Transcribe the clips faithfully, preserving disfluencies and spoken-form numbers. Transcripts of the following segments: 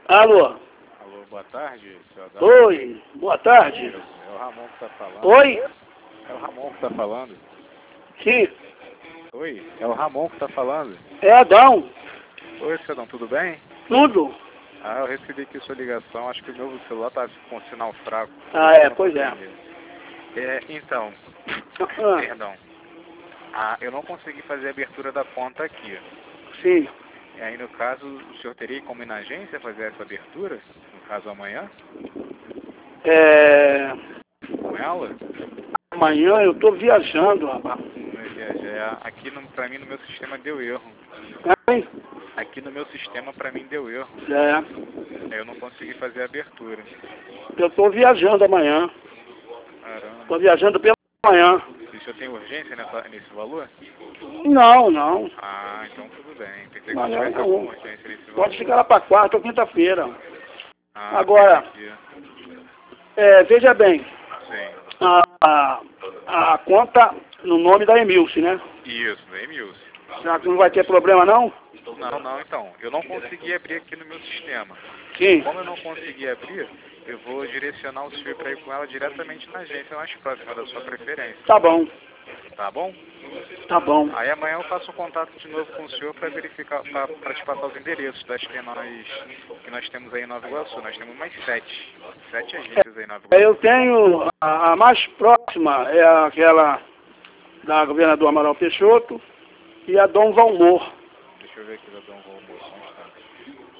Alô? Alô, boa tarde, seu Adão. Oi, boa tarde. É o Ramon que tá falando. Oi? É o Ramon que tá falando. Sim, Oi, é o Ramon que tá falando. é Adão. Oi, seu Adão, tudo bem? Tudo? Ah, eu recebi aqui sua ligação, acho que o meu celular tá com sinal fraco. Ah, é, pois é. É, então, Ah, perdão. Ah, eu não consegui fazer a abertura da conta aqui. sim. E aí, no caso, o senhor teria como ir na agência fazer essa abertura? No caso, amanhã? É... Com ela? Amanhã eu tô viajando, rapaz. Não é viajar. Aqui, no, pra mim, no meu sistema deu erro. Hein? Aqui no meu sistema, pra mim, deu erro. É, Aí eu não consegui fazer a abertura. eu tô viajando amanhã. Caramba. Tô viajando pela manhã. E o senhor tem urgência nessa, nesse valor? Não, não. Ah, então tudo bem. Pensei que Não, não tivesse não. alguma urgência nesse valor. Pode ficar lá pra quarta ou quinta-feira. Ah, Agora, entendi. é, veja bem, Sim. a, a, a conta no nome da Emilce, né? Isso, Emilson. Será que não vai ter problema, não? Não, não, então. Eu não consegui abrir aqui no meu sistema. Sim. Como eu não consegui abrir, eu vou direcionar o senhor para ir com ela diretamente na agência mais próxima da sua preferência. Tá bom, Tá bom? tá bom. Aí amanhã eu faço contato de novo com o senhor para verificar, para te passar os endereços das que nós, que nós temos aí em Nova Iguaçu. Nós temos mais sete. Sete agências aí em Nova Iguaçu. Eu tenho, a, a mais próxima é aquela da governador Amaral Peixoto e a Dom Valmor. Deixa eu ver aqui da Dom Valmor, só um instante.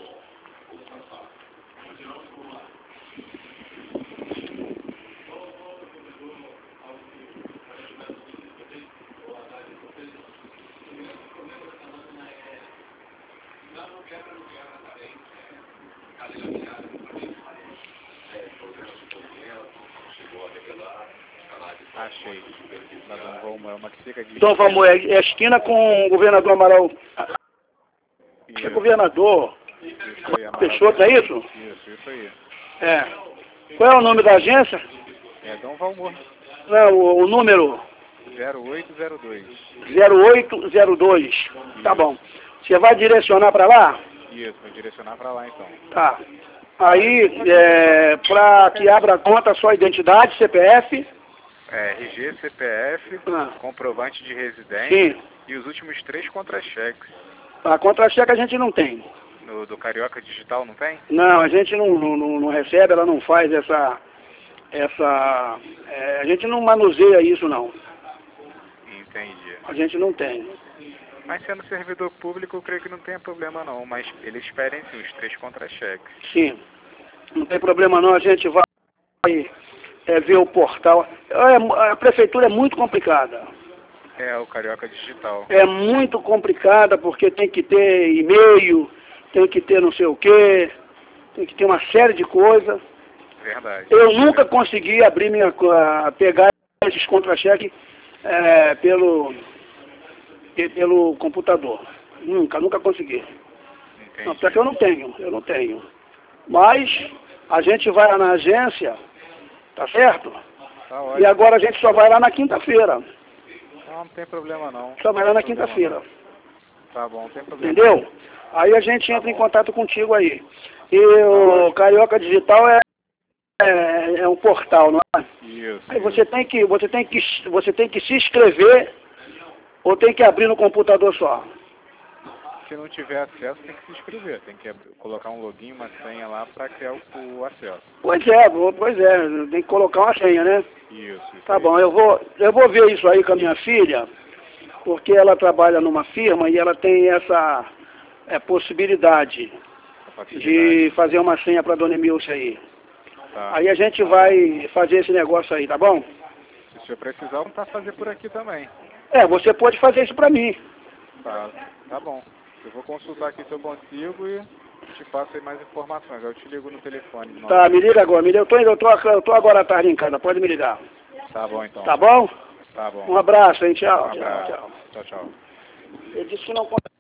Achei. Da Dom Valmor, é uma que fica de... Dom Valmor é, é esquina com o governador Amaral. É Isso, governador isso aí, Amaral Peixoto, é isso? Isso, isso aí. É. Qual é o nome da agência? É Dom Valmor. Não, o, o número zero oito zero dois. zero oito zero dois. Tá bom. Você vai direcionar para lá? Isso, vou direcionar para lá então. Tá. Aí, é, para que abra a conta, só identidade, C P F. É, R G, C P F, Ah. comprovante de residência Sim. e os últimos três contra-cheques. A contra-cheque a gente não tem. No, do Carioca Digital, não tem? Não, a gente não, não, não recebe, ela não faz essa... essa é, a gente não manuseia isso, não. Entendi. A gente não tem. Mas sendo servidor público, eu creio que não tenha problema não, mas eles pedem sim os três contra-cheques. Sim. Não tem problema não, a gente vai é, ver o portal. É, a prefeitura é muito complicada. É, o Carioca Digital. É muito complicada porque tem que ter e-mail, tem que ter não sei o quê, tem que ter uma série de coisas. Verdade. Eu nunca consegui abrir minha, a, pegar esses contra-cheques é, pelo, pelo computador. Nunca, nunca consegui. Entendi. Não, porque eu não tenho, eu não tenho. Mas a gente vai lá na agência, tá certo? Tá ótimo. E agora a gente só vai lá na quinta-feira. Não, não tem problema não. Só vai lá na Não tem problema quinta-feira. não. Tá bom, não tem problema. Entendeu? Aí a gente entra em contato contigo aí. E o Carioca Digital é, é, é um portal, não é? Isso. Aí você tem que, você tem que, você tem que se inscrever ou tem que abrir no computador só? Se não tiver acesso, tem que se inscrever. Tem que abrir- colocar um login, uma senha lá para criar o, o acesso. Pois é, vou- pois é, tem que colocar uma senha, né? Isso, isso Tá aí. bom, eu vou, eu vou ver isso aí com a minha filha, porque ela trabalha numa firma e ela tem essa é, possibilidade A facilidade. de fazer uma senha para dona Emilce aí. Tá. Aí a gente vai fazer esse negócio aí, tá bom? Se o senhor precisar, vamos tá fazer por aqui também. É, você pode fazer isso para mim. Tá, tá bom. Eu vou consultar aqui se eu consigo e te passo aí mais informações. Eu te ligo no telefone. de novo. Tá, me liga agora, me liga. Eu tô, eu tô, eu tô agora à tarde em casa, pode me ligar. Tá bom então. Tá bom? Tá bom. Um abraço, hein? Tchau. Um abraço. Tchau, tchau. Tchau, tchau. Ele disse que não